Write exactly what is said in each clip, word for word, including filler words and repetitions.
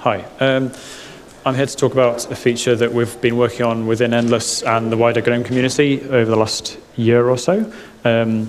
Hi. Um, I'm here to talk about a feature that we've been working on within Endless and the wider GNOME community over the last year or so, um,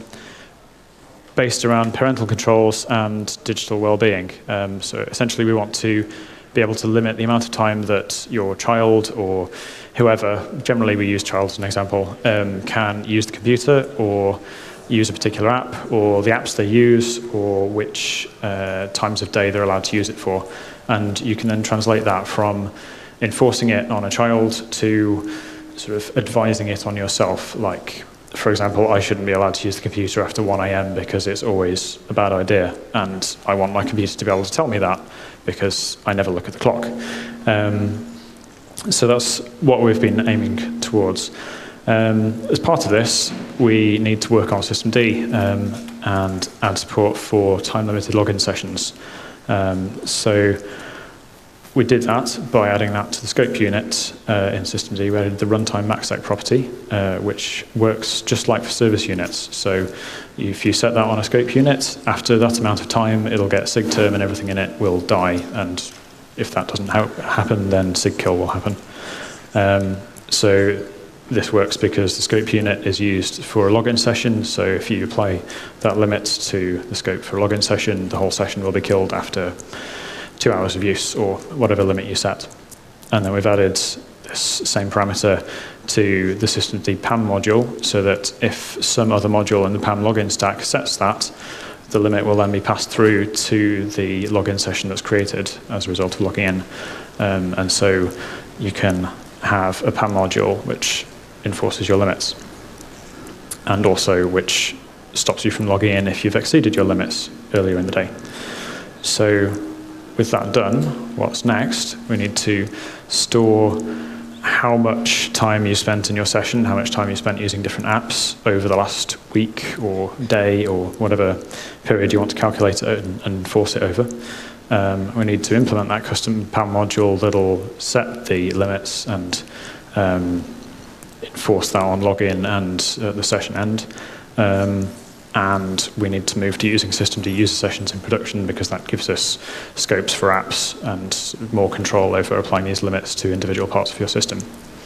based around parental controls and digital well-being. Um, so essentially we want to be able to limit the amount of time that your child or whoever, generally we use child as an example, um, can use the computer or use a particular app, or the apps they use, or which uh, times of day they're allowed to use it for. And you can then translate that from enforcing it on a child to sort of advising it on yourself. Like, for example, I shouldn't be allowed to use the computer after one A M because it's always a bad idea, and I want my computer to be able to tell me that because I never look at the clock. Um, so that's what we've been aiming towards. Um, as part of this, we need to work on systemd um, and add support for time-limited login sessions. Um, so we did that by adding that to the scope unit uh, in systemd. We added the runtime maxsec property, uh, which works just like for service units. So if you set that on a scope unit, after that amount of time, it'll get sigterm and everything in it will die. And if that doesn't ha happen, then sigkill will happen. Um, so this works because the scope unit is used for a login session, so if you apply that limit to the scope for a login session, the whole session will be killed after two hours of use, or whatever limit you set. And then we've added this same parameter to the systemd P A M module, so that if some other module in the P A M login stack sets that, the limit will then be passed through to the login session that's created as a result of logging in. Um, and so you can have a P A M module which enforces your limits, and also which stops you from logging in if you've exceeded your limits earlier in the day. So with that done, what's next? We need to store how much time you spent in your session, how much time you spent using different apps over the last week or day or whatever period you want to calculate it and, and force it over. Um, we need to implement that custom P A M module that'll set the limits and um, enforce that on login and at the session end. Um, and we need to move to using systemd user sessions in production, because that gives us scopes for apps and more control over applying these limits to individual parts of your system.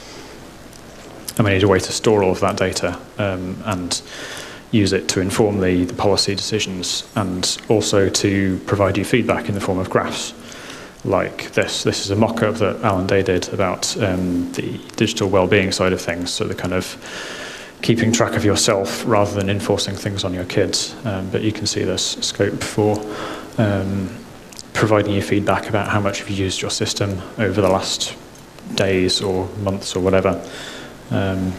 And we need a way to store all of that data um, and use it to inform the, the policy decisions, and also to provide you feedback in the form of graphs. Like this. This is a mock-up that Alan Day did about um, the digital well-being side of things, so the kind of keeping track of yourself rather than enforcing things on your kids. Um, but you can see there's scope for um, providing you feedback about how much you've used your system over the last days or months or whatever. Um,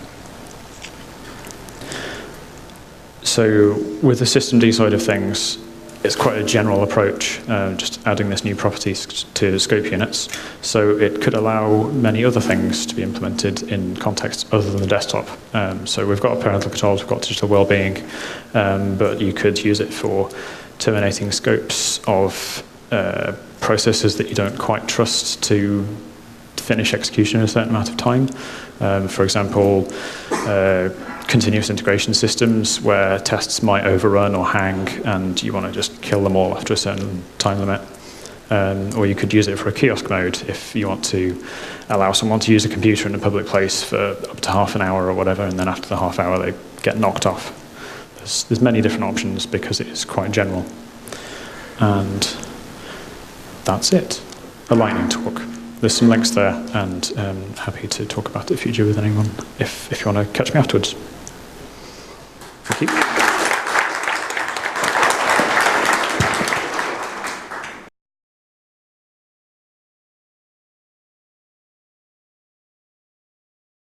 so with the systemd side of things, it's quite a general approach, uh, just adding this new property to scope units. So it could allow many other things to be implemented in contexts other than the desktop. Um, so we've got parental controls, we've got digital well-being, um, but you could use it for terminating scopes of uh, processes that you don't quite trust to finish execution in a certain amount of time. Um, for example, uh, continuous integration systems where tests might overrun or hang and you want to just kill them all after a certain time limit. Um, or you could use it for a kiosk mode if you want to allow someone to use a computer in a public place for up to half an hour or whatever, and then after the half hour they get knocked off. There's, there's many different options because it is quite general. And that's it. A lightning talk. There's some links there, and um, happy to talk about the future with anyone if, if you want to catch me afterwards. Thank you.